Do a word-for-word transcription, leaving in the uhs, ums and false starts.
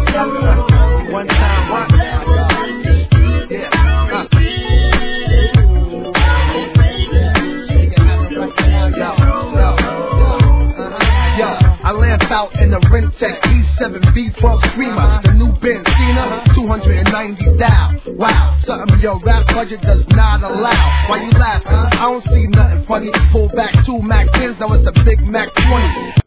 One time, what? Yeah. Uh. Yo, I lamp out in the Rentec E seven B twelve Screamer, the new Benzina, two hundred ninety down. Wow, something your rap budget does not allow. Why you laughing? I don't see nothing funny. Pull back two Mac tens, now it's a Big Mac twenty.